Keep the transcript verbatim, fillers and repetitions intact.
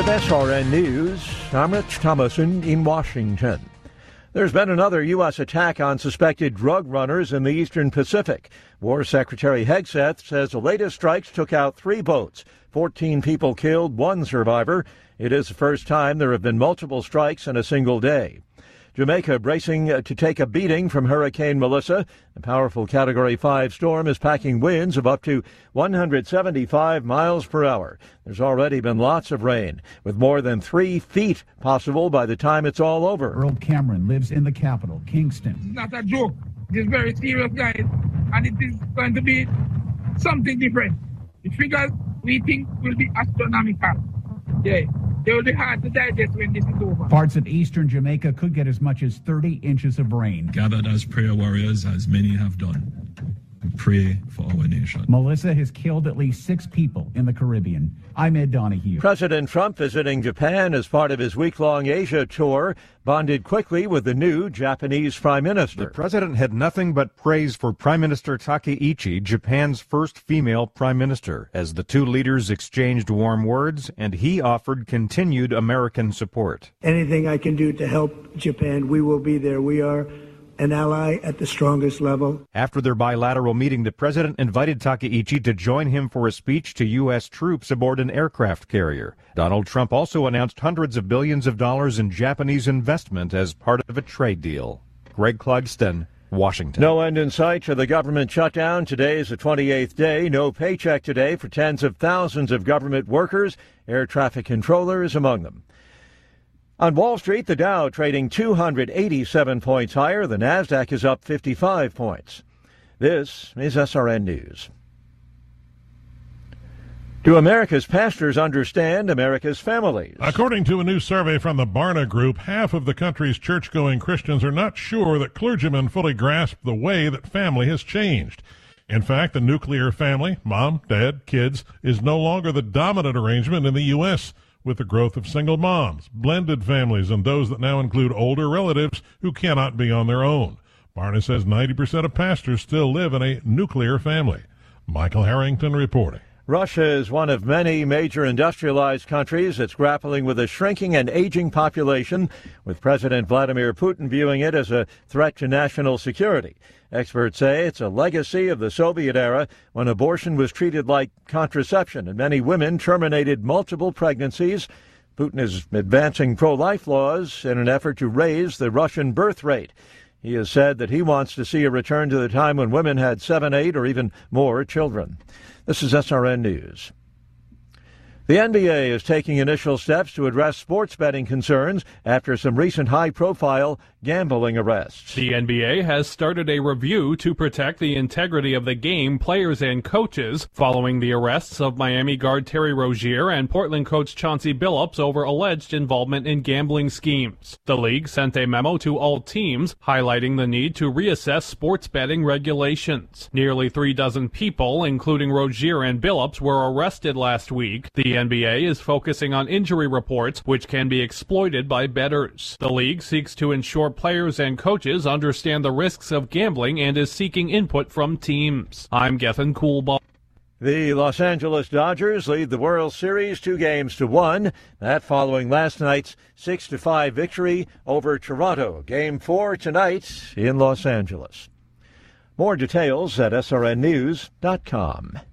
With S R N News, I'm Rich Thomason in Washington. There's been another U S attack on suspected drug runners in the Eastern Pacific. War Secretary Hegseth says the latest strikes took out three boats. fourteen people killed, one survivor. It is the first time there have been multiple strikes in a single day. Jamaica bracing to take a beating from Hurricane Melissa. The powerful Category five storm is packing winds of up to one hundred seventy-five miles per hour. There's already been lots of rain, with more than three feet possible by the time it's all over. Earl Cameron lives in the capital, Kingston. It's not a joke. It's very serious, guys, and it is going to be something different. The figures we think will be astronomical. Yeah. They will be hard to digest when this is over. Parts of eastern Jamaica could get as much as thirty inches of rain. Gathered as prayer warriors, as many have done, and pray for our nation. Melissa has killed at least six people in the Caribbean. I'm Ed Donahue. President Trump visiting Japan as part of his week-long Asia tour bonded quickly with the new Japanese Prime Minister. The president had nothing but praise for Prime Minister Takaichi, Japan's first female prime minister, as the two leaders exchanged warm words, and he offered continued American support. Anything I can do to help Japan, we will be there. We are an ally at the strongest level. After their bilateral meeting, the president invited Takaichi to join him for a speech to U S troops aboard an aircraft carrier. Donald Trump also announced hundreds of billions of dollars in Japanese investment as part of a trade deal. Greg Clugston, Washington. No end in sight to the government shutdown. Today is the twenty-eighth day. No paycheck today for tens of thousands of government workers. Air traffic controllers among them. On Wall Street, the Dow trading two hundred eighty-seven points higher. The Nasdaq is up fifty-five points. This is S R N News. Do America's pastors understand America's families? According to a new survey from the Barna Group, half of the country's church-going Christians are not sure that clergymen fully grasp the way that family has changed. In fact, the nuclear family, mom, dad, kids, is no longer the dominant arrangement in the U S, with the growth of single moms, blended families, and those that now include older relatives who cannot be on their own. Barna says ninety percent of pastors still live in a nuclear family. Michael Harrington reporting. Russia is one of many major industrialized countries that's grappling with a shrinking and aging population, with President Vladimir Putin viewing it as a threat to national security. Experts say it's a legacy of the Soviet era, when abortion was treated like contraception and many women terminated multiple pregnancies. Putin is advancing pro-life laws in an effort to raise the Russian birth rate. He has said that he wants to see a return to the time when women had seven, eight, or even more children. This is S R N News. The N B A is taking initial steps to address sports betting concerns after some recent high-profile gambling arrests. The N B A has started a review to protect the integrity of the game, players, and coaches following the arrests of Miami guard Terry Rozier and Portland coach Chauncey Billups over alleged involvement in gambling schemes. The league sent a memo to all teams highlighting the need to reassess sports betting regulations. Nearly three dozen people, including Rozier and Billups, were arrested last week. The N B A is focusing on injury reports, which can be exploited by bettors. The league seeks to ensure players and coaches understand the risks of gambling and is seeking input from teams. I'm Gethin Coolbaugh. The Los Angeles Dodgers lead the World Series two games to one. That following last night's six to five victory over Toronto. Game four tonight in Los Angeles. More details at S R N news dot com.